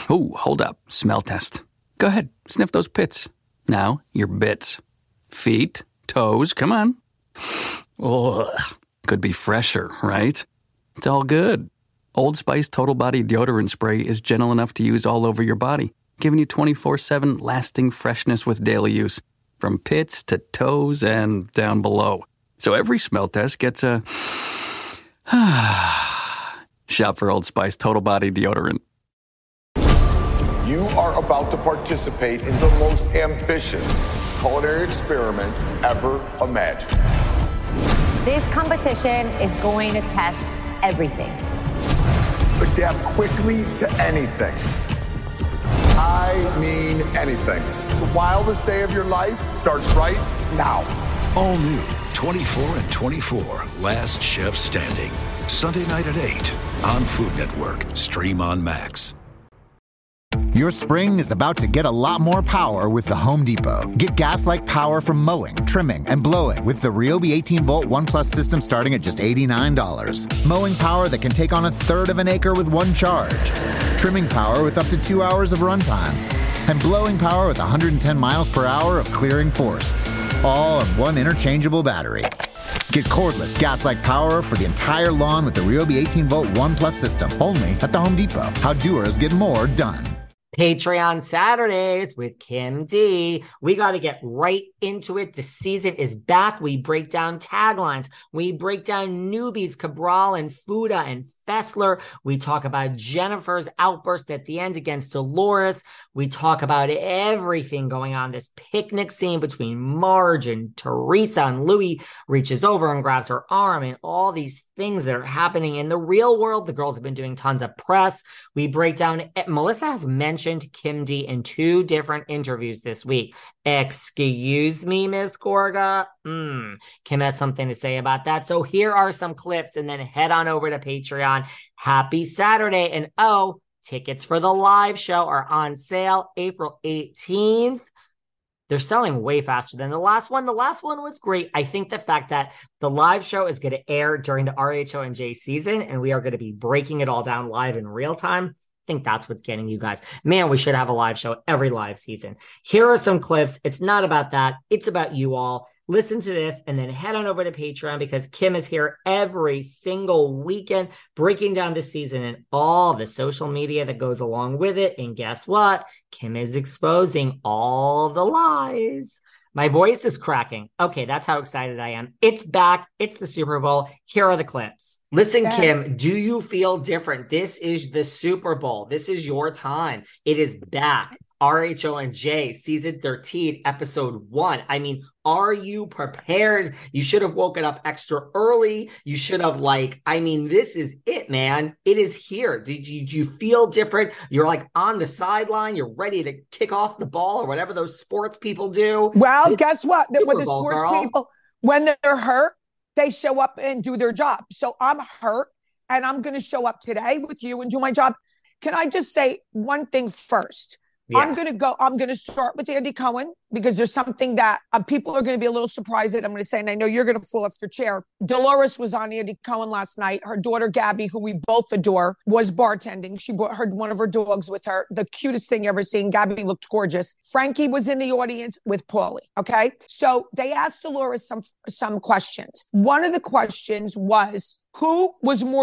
Ooh, hold up. Smell test. Go ahead, sniff those pits. Now, your bits. Feet, toes, come on. Ugh. Could be fresher, right? It's all good. Old Spice Total Body Deodorant Spray is gentle enough to use all over your body, giving you 24/7 lasting freshness with daily use, from pits to toes and down below. So every smell test gets a shop for Old Spice Total Body Deodorant. You are about to participate in the most ambitious culinary experiment ever imagined. This competition is going to test everything. Adapt quickly to anything. I mean anything. The wildest day of your life starts right now. All new 24 and 24, Last Chef Standing. Sunday night at 8 on Food Network. Stream on Max. Your spring is about to get a lot more power with the Home Depot. Get gas-like power from mowing, trimming, and blowing with the Ryobi 18-volt ONE+ system starting at just $89. Mowing power that can take on a third of an acre with one charge. Trimming power with up to 2 hours of runtime. And blowing power with 110 miles per hour of clearing force. All on one interchangeable battery. Get cordless gas-like power for the entire lawn with the Ryobi 18-volt ONE+ system. Only at the Home Depot. How doers get more done. Patreon Saturdays with Kim D. We got to get right into it. The season is back. We break down taglines. We break down newbies, Cabral and Fuda and Fessler. We talk about Jennifer's outburst at the end against Dolores. We talk about everything going on. This picnic scene between Marge and Teresa, and Louis reaches over and grabs her arm, and all these things that are happening in the real world. The girls have been doing tons of press. We break down. Melissa has mentioned Kim D in 2 different interviews this week. Excuse me, Miss Gorga. Kim has something to say about that. So here are some clips, and then head on over to Patreon. Happy Saturday. And tickets for the live show are on sale April 18th. They're selling way faster than the last one. The last one was great. I think the fact that the live show is going to air during the RHONJ season, and we are going to be breaking it all down live in real time, I think that's what's getting you guys. Man, we should have a live show every live season. Here are some clips. It's not about that. It's about you all. Listen to this and then head on over to Patreon, because Kim is here every single weekend breaking down the season and all the social media that goes along with it. And guess what? Kim is exposing all the lies. My voice is cracking. Okay, that's how excited I am. It's back. It's the Super Bowl. Here are the clips. Listen, Kim, do you feel different? This is the Super Bowl. This is your time. It is back. RHONJ season 13, episode 1. I mean, are you prepared? You should have woken up extra early. You should have this is it, man. It is here. Do you feel different? You're on the sideline. You're ready to kick off the ball or whatever those sports people do. Well, guess what? When the Bowl, sports girl. people, when they're hurt, they show up and do their job. So I'm hurt and I'm going to show up today with you and do my job. Can I just say one thing first? Yeah. I'm going to start with Andy Cohen, because there's something that people are going to be a little surprised at. I'm going to say, and I know you're going to fall off your chair. Dolores was on Andy Cohen last night. Her daughter, Gabby, who we both adore, was bartending. She brought one of her dogs with her. The cutest thing ever seen. Gabby looked gorgeous. Frankie was in the audience with Paulie. Okay. So they asked Dolores some questions. One of the questions was, who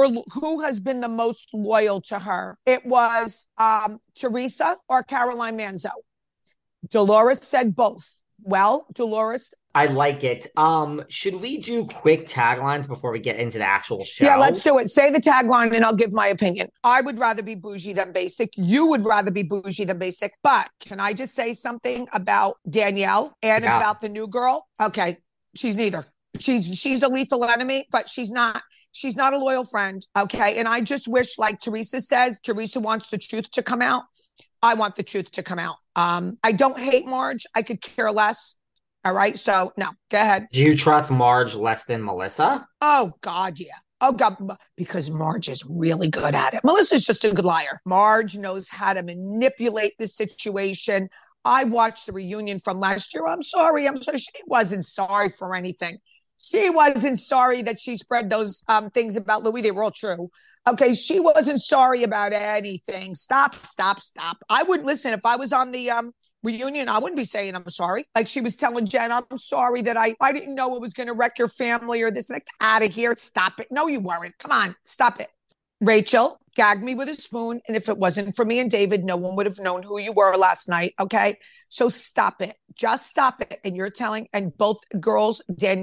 has been the most loyal to her? It was Teresa or Caroline Manzo. Dolores said both. Well, Dolores. I like it. Should we do quick taglines before we get into the actual show? Yeah, let's do it. Say the tagline and I'll give my opinion. I would rather be bougie than basic. You would rather be bougie than basic. But can I just say something about Danielle and about the new girl? Okay, she's neither. She's a lethal enemy, but she's not a loyal friend. Okay. And I just wish, like Teresa says, Teresa wants the truth to come out. I want the truth to come out. I don't hate Marge. I could care less. All right. So no, go ahead. Do you trust Marge less than Melissa? Oh God. Yeah. Oh God. Because Marge is really good at it. Melissa's just a good liar. Marge knows how to manipulate the situation. I watched the reunion from last year. I'm sorry. She wasn't sorry for anything. She wasn't sorry that she spread those things about Louis. They were all true. Okay, she wasn't sorry about anything. Stop. I wouldn't listen. If I was on the reunion, I wouldn't be saying I'm sorry. Like she was telling Jen, I'm sorry that I didn't know it was going to wreck your family or this. Like, out of here. Stop it. No, you weren't. Come on, stop it. Rachel gagged me with a spoon. And if it wasn't for me and David, no one would have known who you were last night. Okay. So stop it. Just stop it. And you're telling, and both girls,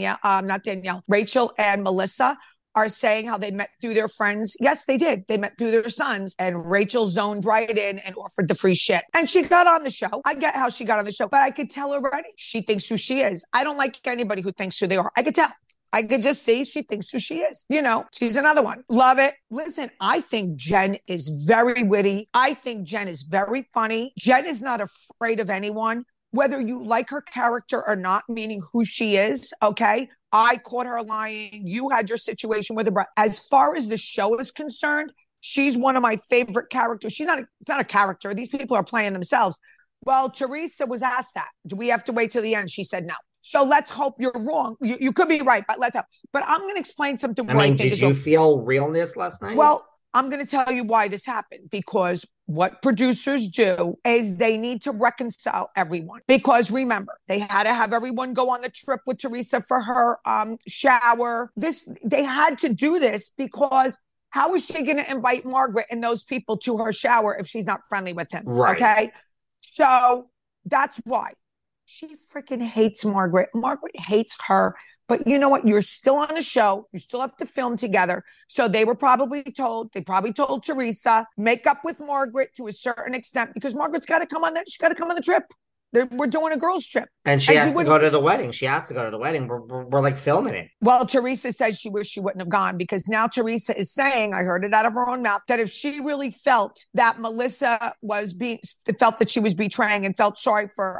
Rachel and Melissa are saying how they met through their friends. Yes, they did. They met through their sons, and Rachel zoned right in and offered the free shit. And she got on the show. I get how she got on the show, but I could tell already she thinks who she is. I don't like anybody who thinks who they are. I could tell. I could just see she thinks who she is. You know, she's another one. Love it. Listen, I think Jen is very witty. I think Jen is very funny. Jen is not afraid of anyone, whether you like her character or not, meaning who she is, okay? I caught her lying. You had your situation with her. But as far as the show is concerned, she's one of my favorite characters. She's not a character. These people are playing themselves. Well, Teresa was asked that. Do we have to wait till the end? She said no. So let's hope you're wrong. You could be right, but let's hope. But I'm going to explain something. Did you feel realness last night? Well, I'm going to tell you why this happened, because what producers do is they need to reconcile everyone. Because remember, they had to have everyone go on the trip with Teresa for her shower. They had to do this because how is she going to invite Margaret and those people to her shower if she's not friendly with him? Right. Okay. So that's why. She freaking hates Margaret. Margaret hates her. But you know what? You're still on a show. You still have to film together. So they probably told Teresa, make up with Margaret to a certain extent, because Margaret's got to come on that. She's got to come on the trip. We're doing a girls' trip. And she has to go to the wedding. She has to go to the wedding. We're like filming it. Well, Teresa said she wished she wouldn't have gone, because now Teresa is saying, I heard it out of her own mouth, that if she really felt that Melissa felt that she was betraying and felt sorry for,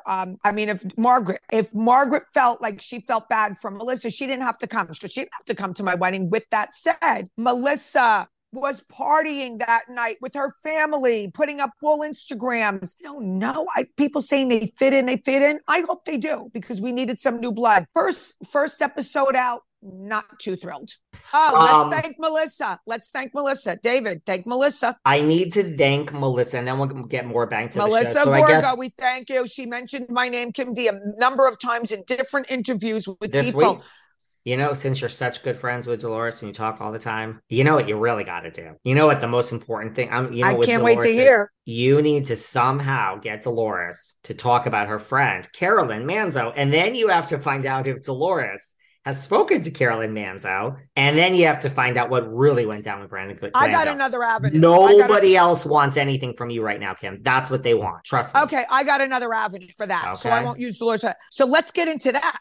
if Margaret felt like she felt bad for Melissa, she didn't have to come. She didn't have to come to my wedding. With that said, Melissa was partying that night with her family, putting up full Instagrams. No, people saying they fit in. I hope they do, because we needed some new blood. First episode out, not too thrilled. Let's thank Melissa. David, thank Melissa. I need to thank Melissa, and then we'll get more back to Melissa the show. Borgo, we thank you. She mentioned my name, Kim D, a number of times in different interviews with people. Week? You know, since you're such good friends with Dolores and you talk all the time, you know what you really got to do? You know what the most important thing? I can't wait to hear. You need to somehow get Dolores to talk about her friend, Carolyn Manzo. And then you have to find out if Dolores has spoken to Carolyn Manzo. And then you have to find out what really went down with Brandon Glanville. I got another avenue. Nobody else wants anything from you right now, Kim. That's what they want. Trust me. Okay, I got another avenue for that. Okay. So I won't use Dolores. So let's get into that.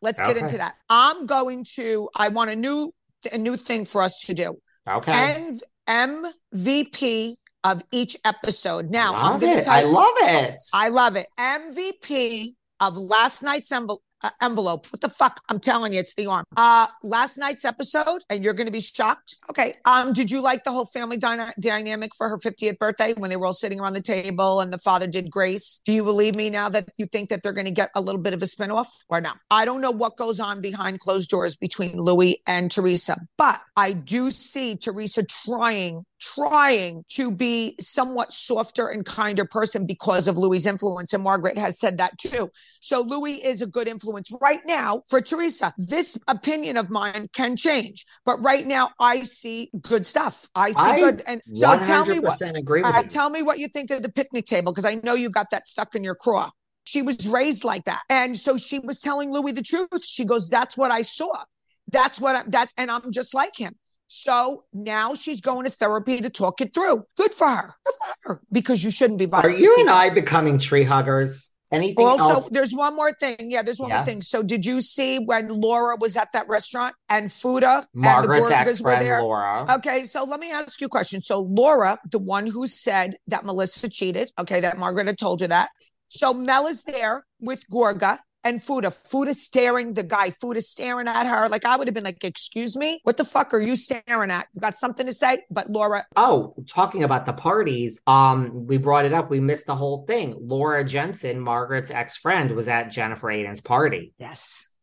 I want a new thing for us to do. Okay. MVP of each episode. Now, I love it. I love it. MVP of last night's envelope. What the fuck? I'm telling you, it's the arm. Last night's episode, and you're going to be shocked. Okay. Did you like the whole family dynamic for her 50th birthday when they were all sitting around the table and the father did grace? Do you believe me now that you think that they're going to get a little bit of a spinoff or no? I don't know what goes on behind closed doors between Louis and Teresa, but I do see Teresa trying to be somewhat softer and kinder person because of Louis's influence. And Margaret has said that too. So Louis is a good influence right now for Teresa. This opinion of mine can change, but right now I see good stuff. I see good. And so tell me what you think of the picnic table, because I know you got that stuck in your craw. She was raised like that. And so she was telling Louis the truth. She goes, that's what I saw. And I'm just like him. So now she's going to therapy to talk it through. Good for her. Because you shouldn't be violent. Are you and I becoming tree huggers? Anything else? Also, there's one more thing. Yeah, there's one more thing. So did you see when Laura was at that restaurant and Fuda Margaret's and the Gorgas were there? Laura. Okay, so let me ask you a question. So Laura, the one who said that Melissa cheated, okay, that Margaret had told you that. So Mel is there with Gorga and Fuda staring at her. Like, I would have been like, excuse me, what the fuck are you staring at? You got something to say? But Laura. Oh, talking about the parties, we brought it up. We missed the whole thing. Laura Jensen, Margaret's ex-friend, was at Jennifer Aydin's party. Yes.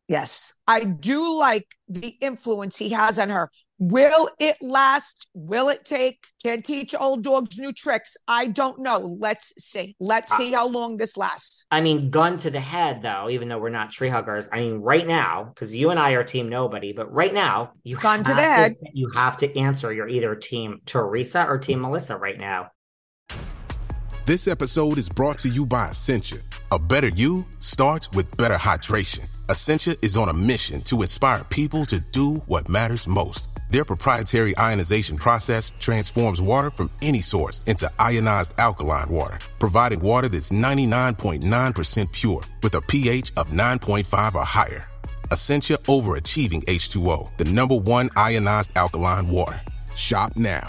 Yes. I do like the influence he has on her. Will it last? Will it take? Can't teach old dogs new tricks. I don't know. Let's see. Let's see how long this lasts. I mean, gun to the head, though, even though we're not tree huggers. I mean, right now, because you and I are team nobody, but right now, you have to answer. You're either team Teresa or team Melissa right now. This episode is brought to you by Essentia. A better you starts with better hydration. Essentia is on a mission to inspire people to do what matters most. Their proprietary ionization process transforms water from any source into ionized alkaline water, providing water that's 99.9% pure with a pH of 9.5 or higher. Essentia Overachieving H2O, the #1 ionized alkaline water. Shop now.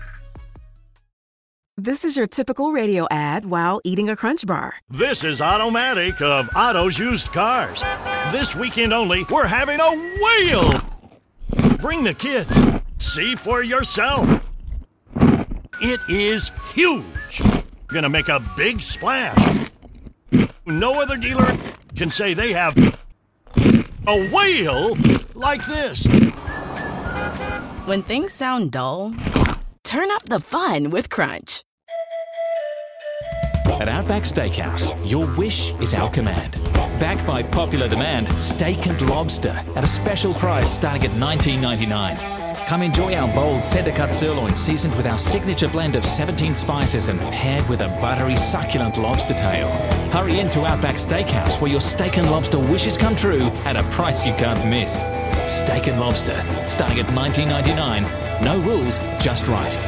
This is your typical radio ad while eating a Crunch Bar. This is Automatic of Otto's Used Cars. This weekend only, we're having a whale. Bring the kids. See for yourself. It is huge. Gonna make a big splash. No other dealer can say they have a whale like this. When things sound dull, turn up the fun with Crunch. At Outback Steakhouse, your wish is our command. Backed by popular demand, steak and lobster at a special price starting at $19.99. Come enjoy our bold center-cut sirloin seasoned with our signature blend of 17 spices and paired with a buttery, succulent lobster tail. Hurry into Outback Steakhouse where your steak and lobster wishes come true at a price you can't miss. Steak and lobster starting at $19.99. No rules, just right.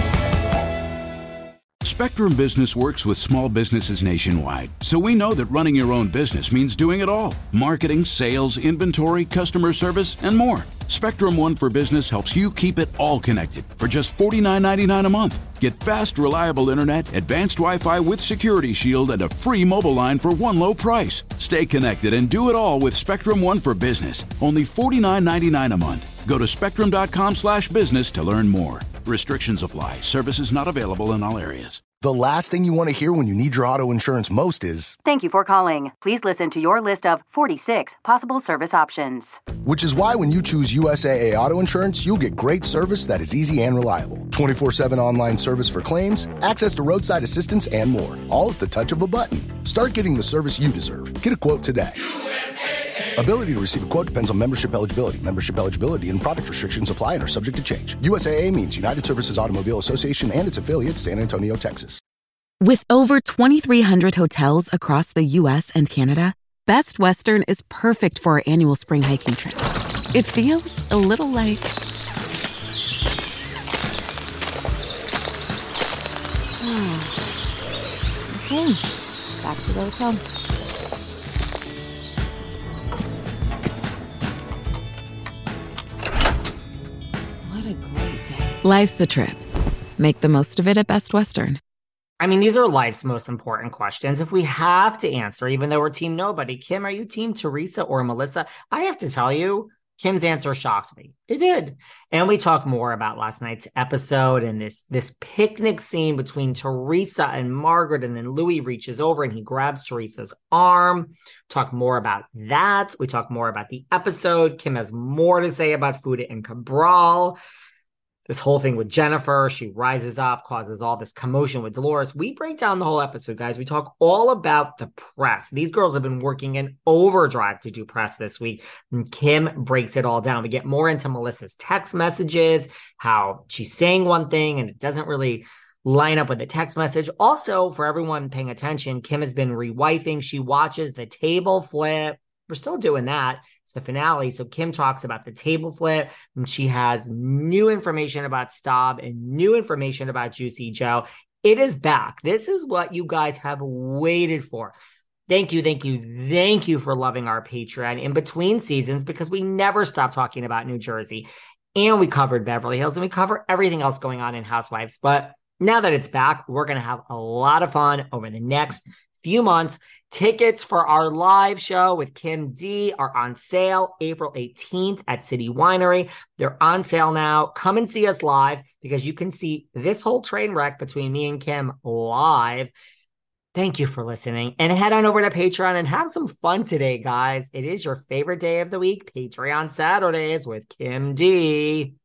Spectrum Business works with small businesses nationwide, so we know that running your own business means doing it all. Marketing, sales, inventory, customer service, and more. Spectrum One for Business helps you keep it all connected for just $49.99 a month. Get fast, reliable internet, advanced Wi-Fi with Security Shield, and a free mobile line for one low price. Stay connected and do it all with Spectrum One for Business. Only $49.99 a month. Go to spectrum.com/business to learn more. Restrictions apply. Services not available in all areas. The last thing you want to hear when you need your auto insurance most is, "Thank you for calling. Please listen to your list of 46 possible service options." Which is why when you choose USAA Auto Insurance, you'll get great service that is easy and reliable. 24/7 online service for claims, access to roadside assistance, and more. All at the touch of a button. Start getting the service you deserve. Get a quote today. Ability to receive a quote depends on membership eligibility. Membership eligibility and product restrictions apply and are subject to change. USAA means United Services Automobile Association and its affiliates, San Antonio, Texas. With over 2,300 hotels across the U.S. and Canada, Best Western is perfect for our annual spring hiking trip. It feels a little like... Okay, back to the hotel. What a great day. Life's a trip. Make the most of it at Best Western. I mean, these are life's most important questions. If we have to answer, even though we're team nobody, Kim, are you team Teresa or Melissa? I have to tell you, Kim's answer shocked me. It did. And we talk more about last night's episode and this picnic scene between Teresa and Margaret, and then Louis reaches over and he grabs Teresa's arm. Talk more about that. We talk more about the episode. Kim has more to say about Fuda and Cabral. This whole thing with Jennifer, she rises up, causes all this commotion with Dolores. We break down the whole episode, guys. We talk all about the press. These girls have been working in overdrive to do press this week, and Kim breaks it all down. We get more into Melissa's text messages, how she's saying one thing and it doesn't really line up with the text message. Also, for everyone paying attention, Kim has been rewifing. She watches the table flip. We're still doing that. It's the finale. So Kim talks about the table flip, and she has new information about Staub and new information about Juicy Joe. It is back. This is what you guys have waited for. Thank you for loving our Patreon in between seasons, because we never stop talking about New Jersey. And we covered Beverly Hills, and we cover everything else going on in Housewives. But now that it's back, we're going to have a lot of fun over the next few months. Tickets for our live show with Kim D are on sale April 18th at City Winery. They're on sale now. Come and see us live, because you can see this whole train wreck between me and Kim live Thank you for listening, and head on over to Patreon and have some fun today, guys. It is your favorite day of the week, Patreon Saturdays with Kim D.